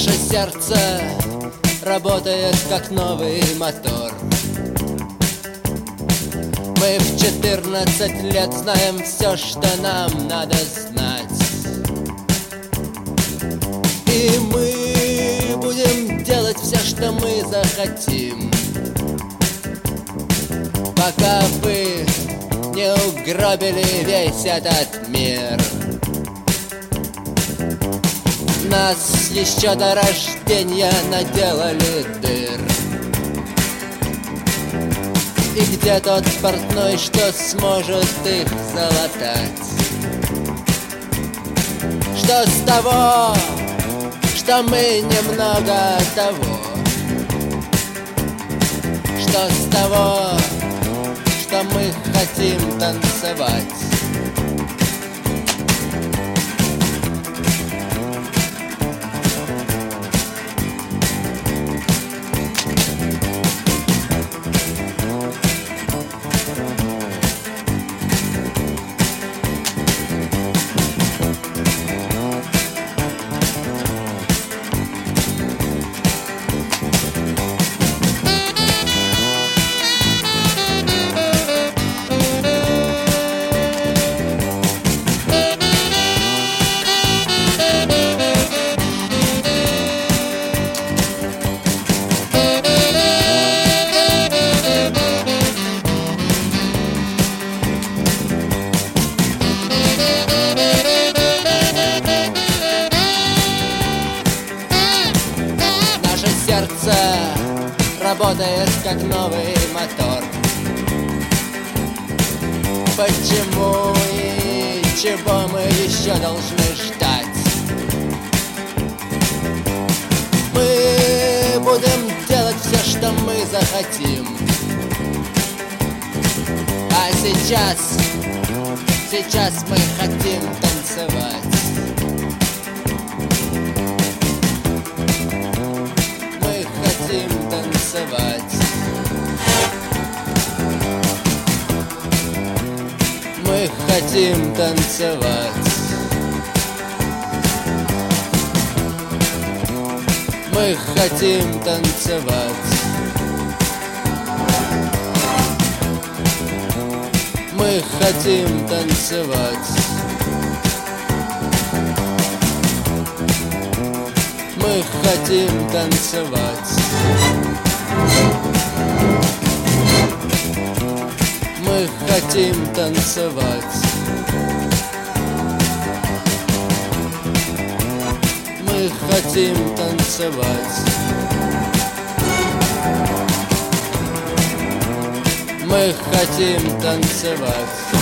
Наше сердце работает как новый мотор. Мы в 14 лет знаем все, что нам надо знать. И мы будем делать все, что мы захотим, пока вы не угробили весь этот мир. Нас еще до рождения наделали дыр. И где тот портной, что сможет их залатать? Что с того, что мы немного того? Что с того, что мы хотим танцевать? Сердце работает как новый мотор. Почему и чего мы еще должны ждать? Мы будем делать все, что мы захотим. А сейчас мы хотим танцевать. Мы хотим танцевать. Мы хотим танцевать. Мы хотим танцевать. Мы хотим танцевать. Мы хотим танцевать. Мы хотим танцевать. Мы хотим танцевать.